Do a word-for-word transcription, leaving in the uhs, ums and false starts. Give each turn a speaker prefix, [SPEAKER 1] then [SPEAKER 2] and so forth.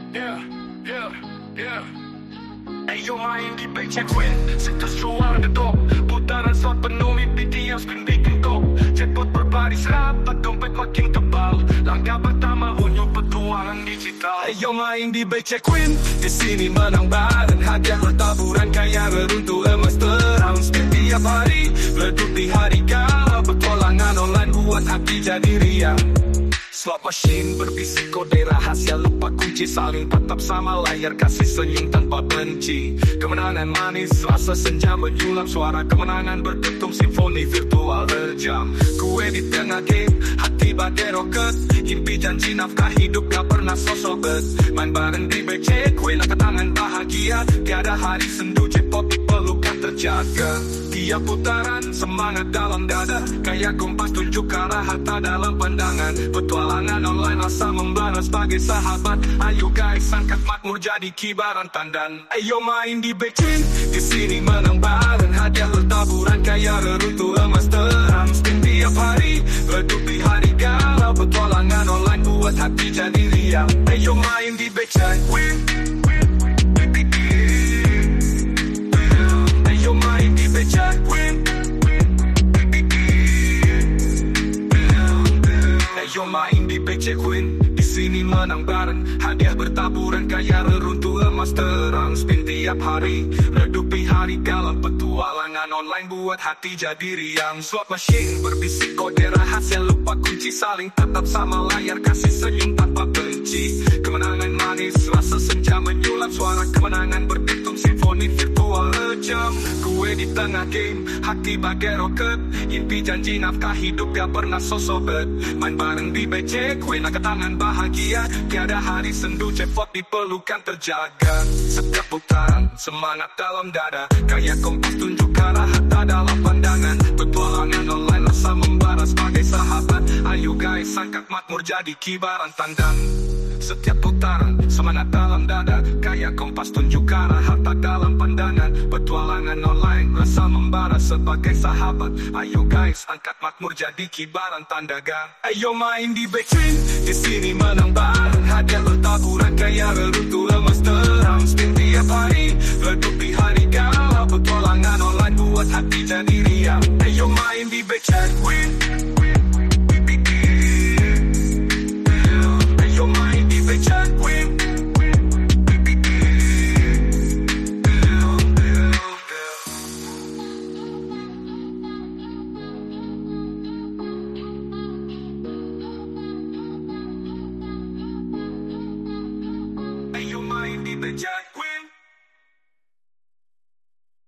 [SPEAKER 1] Yeah, yeah, yeah. Ayo main di becek win, situs jual detok. Putaran slot penuh mimpi diam spin bikin kok. Jackpot berbaris rapat, dompet makin tebal. Langkah pertama unjuk petualangan digital. Ayo main di becek win, di sini menang bareng. Hadiah bertaburan kaya reruntuh emas terang. Spin tiap hari, meleduk di hari kala. Petualangan online buat hati jadi riang. Slot machine berbisik kode rahasia, lupa kunci, saling tatap sama layar, kasih senyum tanpa benci. Kemenangan manis, rasa senja menyulam, suara kemenangan berdentum simfoni virtual rejam. Kue di tengah game, hati bagai roket, impi janji nafkah hidup gak pernah sosobet. Main bareng di B C, kue langkah tangan bahagia, tiada hari sendu jackpot dipelukan terjaga. Tiap putaran semangat dalam dada, kayak kompas tunjuk arah harta dalam pandangan. Petualangan online rasa membara sebagai sahabat. Ayo guys angkat makmur jadi kibaran tandan. Ayo main di becin, di sini menang bareng. Hadiah bertaburan kaya reruntuh emas terang. Spin tiap hari, redup di hari galau. Petualangan online buat hati jadi riang. Ayo main di becin, win. Ayo main di becin, win. Ayo main di B C Queen, di sini menang bareng. Hadiah bertaburan kaya reruntuh emas terang. Spin tiap hari, redupi hari galau. Petualangan online buat hati jadi riang. Slot machine berbisik kode rahasia, lupa kunci, saling tatap sama layar, kasih senyum tanpa benci. Kemenangan manis, rasa senja menyulam, suara kemenangan berdentum simfoni virtual rejam. Kue di tengah game, hati bagai roket, impi janji nafkah hidup gak pernah sosobet. Main bareng di B C, kue angkat tangan bahagia, tiada hari sendu jackpot dipelukan terjaga. Setiap putaran semangat dalam dada, kayak kompas tunjuk arah harta dalam pandangan. Petualangan online rasa membara sebagai sahabat. Ayo guys angkat makmur jadi kibaran tandang. Setiap putaran semangat dalam dada, kayak kompas tunjuk arah harta dalam pandangan. Petualangan online rasa membara sebagai sahabat. Ayo guys angkat makmur jadi kibaran tandaga. Ayo main di becin, di sini menang bareng. Hadiah bertaburan kaya reruntuh emas terang. Spin tiap hari, redup di hari galau. Petualangan online buat hati jadi riang. Ayo main di becin, win. Ayo main di becin, win. Ayo main di becin.